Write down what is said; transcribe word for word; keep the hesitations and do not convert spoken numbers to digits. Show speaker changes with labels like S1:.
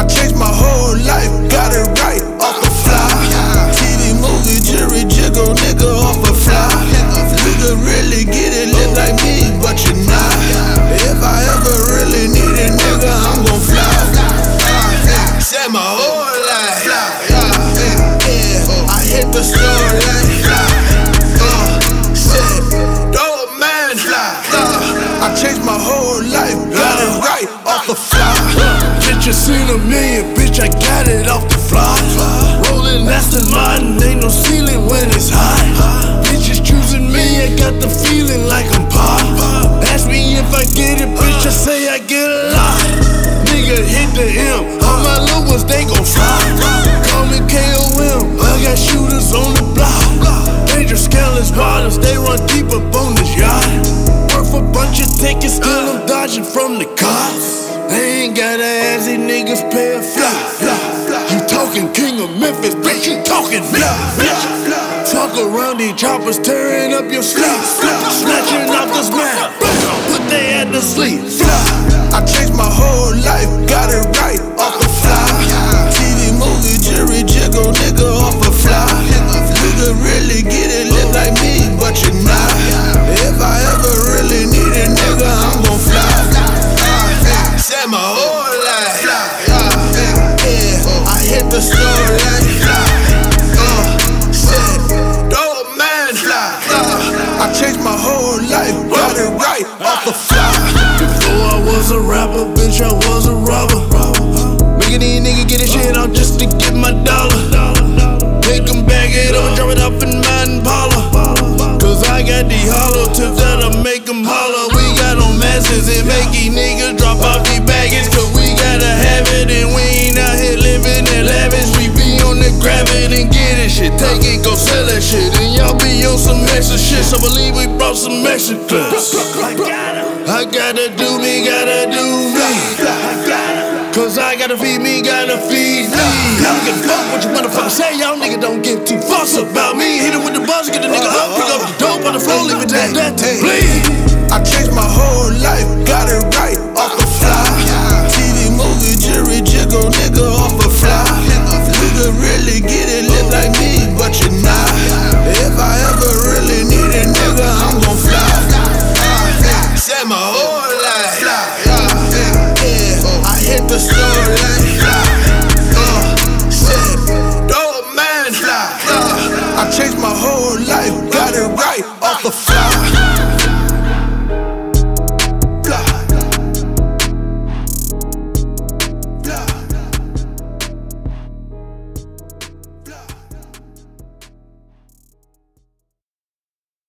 S1: I changed my whole life, got it right off the fly. T V, movie, jury, jiggle, nigga off a fly. Nigga really get it lit like me, but you're not. If I ever really need a nigga, I'm gon' fly. Set my whole life, yeah. I hit the store like uh, shit, dope man. I changed my whole life, got it right off the fly.
S2: Bitch, you seen a million, bitch, I got it off the fly. Rolling Aston Martin, ain't no ceiling when it's high. Bitches choosing me, I got the feeling like I'm pop. Ask me if I get it, bitch, I say I get a lot. Nigga hit the M, all my little ones, they gon' fly. Call me K O M, I got shooters on the block. Dangerous scaleless bottoms, they run deep up on this yacht. Worth a bunch of tickets, still I'm dodging from the cops. I ain't gotta ask these niggas pay a fly. You talking king of Memphis, bitch, you talking me. Talk around these choppers, tearing up your sleep. Snatching off this man, put they head to sleep.
S1: I changed my whole life, got it right off the fly. T V, movie, jury, jiggle, nigga off a fly. Nigga really get it lit like me, but you're not. If I ever really need a nigga, I'm gon' fly. Set my whole life, yeah. I hit the store like uh, shit, dope man. I changed my whole life, got it right off the fly.
S2: Before I was a rapper, bitch, I was a robber. Making these niggas get this shit out just to get my dollar. Make them bag it up and drop it up in my Impala. Cause I got the hollow tips that'll make them holler. We got on masses and make these niggas drop off these baggage. Cause we gotta have it and we ain't out here living in lavish. We be on the grab it and get it shit. Take it, go sell that shit. And y'all be on some extra shit. So believe we brought some extra clips. I gotta do me, gotta do me. Cause I gotta feed me, gotta feed me. I don't give a fuck what you motherfuckers say. Y'all niggas don't give two fucks about me. Hit him with the buzz, get the nigga up. Pick up the dope on the floor, leave it at that to bleed.
S1: I changed my whole life, got it right off the fly. T V, movie, jury, jiggle,